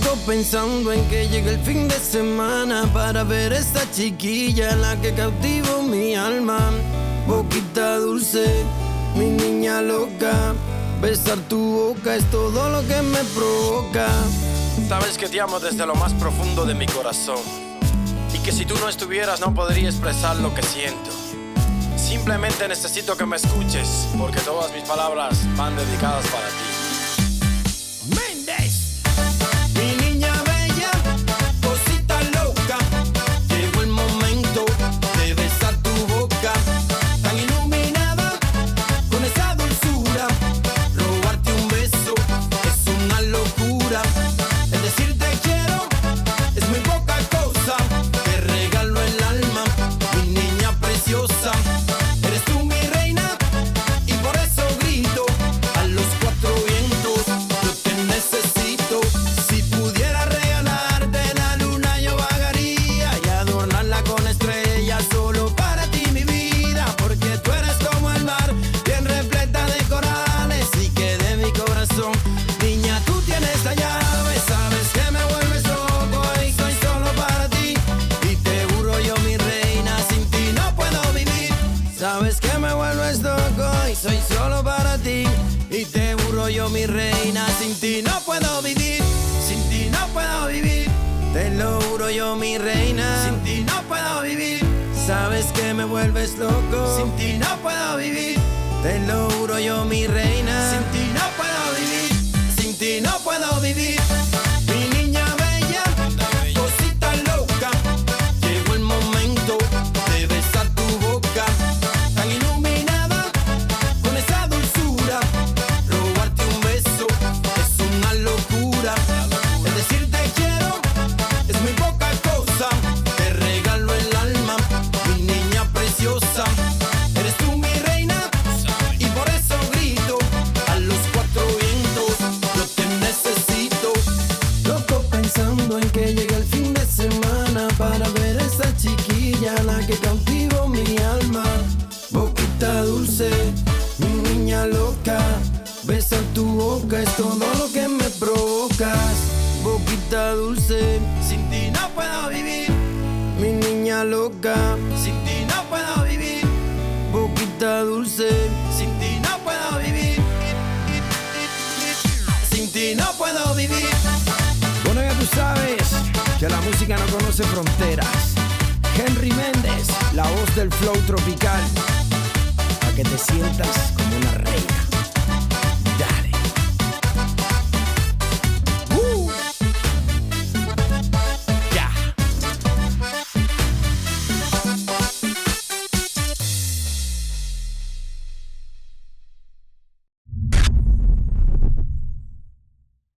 Loco pensando en que llegue el fin de semana para ver esta chiquilla, la que cautivó mi alma. Boquita dulce, mi niña loca, besar tu boca es todo lo que me provoca. Sabes que te amo desde lo más profundo de mi corazón, y que si tú no estuvieras no podría expresar lo que siento. Simplemente necesito que me escuches, porque todas mis palabras van dedicadas para ti. Méndez, mi niña bella, cosita loca, llegó el momento de besar tu boca, tan iluminada con esa dulzura. Robarte un beso es una locura. El decir te quiero es muy poca cosa. Te regalo el alma, mi niña preciosa. Eres tú mi reina y por eso grito a los cuatro vientos. Yo te necesito. Si pudiera regalarte la luna yo vagaría y adornarla con estrellas solo para ti mi vida, porque tú eres como el mar, bien repleta de corales, y que de mi corazón, niña, tú tienes la llave. Sabes que me vuelves loco y soy solo para ti, y te juro yo mi reina, sin ti no puedo vivir. Sabes que me vuelves loco y soy solo para ti, y te juro yo mi reina, sin ti no puedo vivir. Sin ti no puedo vivir, te lo juro yo mi reina, sin ti no puedo vivir. Sabes que me vuelves loco, sin ti no puedo vivir. Te lo juro yo mi reina, sin ti no puedo vivir. Sin ti no puedo vivir. Mi niña bella, cosita loca, llegó el momento de besar tu boca, tan iluminada con esa dulzura. Robarte un beso es una locura. El decir te quiero es muy poca cosa. Te regalo el alma, mi niña preciosa. Eres tú mi reina y por eso grito a los cuatro vientos. Yo te necesito. Loco pensando en que llegue el fin de semana para ver a esa chiquilla, la que cautivó mi alma. Boquita dulce, mi niña loca, besar tu boca es todo lo que me provocas. Boquita dulce, sin ti no puedo vivir. Mi niña loca, sin ti no puedo vivir. Boquita dulce, sin ti no puedo vivir. Sin ti no puedo vivir. Bueno, ya tú sabes que la música no conoce fronteras. Henry Méndez, la voz del flow tropical, para que te sientas